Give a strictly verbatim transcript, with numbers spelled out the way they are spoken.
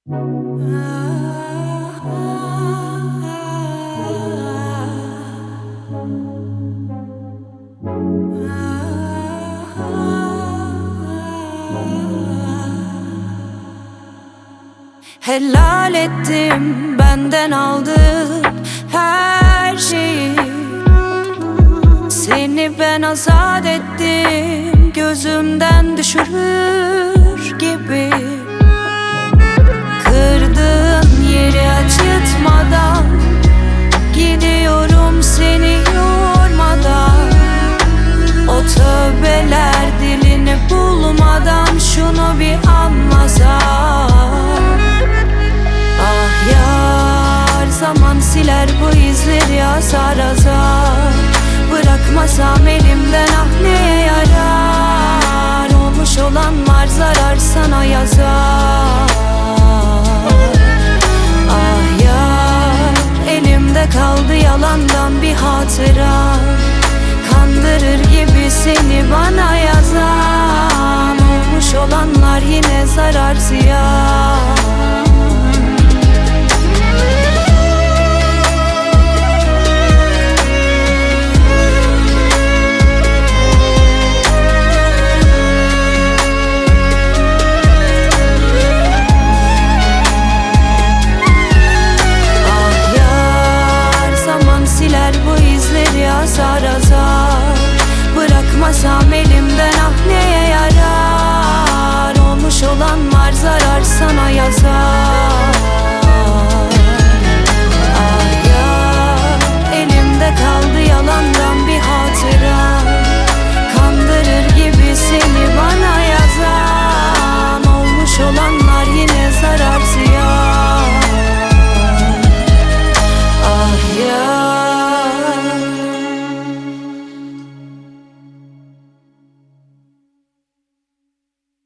Helal ettim benden aldığın her şeyi. Seni ben azat ettim, gözümden düşürür gibi. Kırdığın yeri acıtmadan gidiyorum seni yormadan. O tövbeler dilini bulmadan şunu bir anlasan. Ah yar, zaman siler bu izleri azar azar. Bırakmasam elimden ah neye yarar. Olmuş olan var zarar sana yazar.